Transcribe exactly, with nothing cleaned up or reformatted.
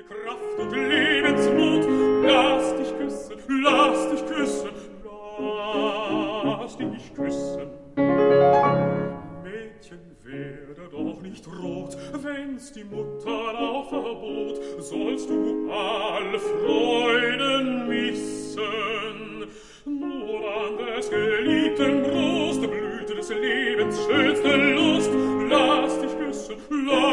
Kraft und Lebensmut. Lass dich küssen, lass dich küssen, lass dich küssen. Mädchen, werde doch nicht rot, wenn's die Mutter auch verbot, sollst du alle Freuden missen. Nur an des geliebten Brust blüht des Lebens schönste Lust. Lass dich küssen, lass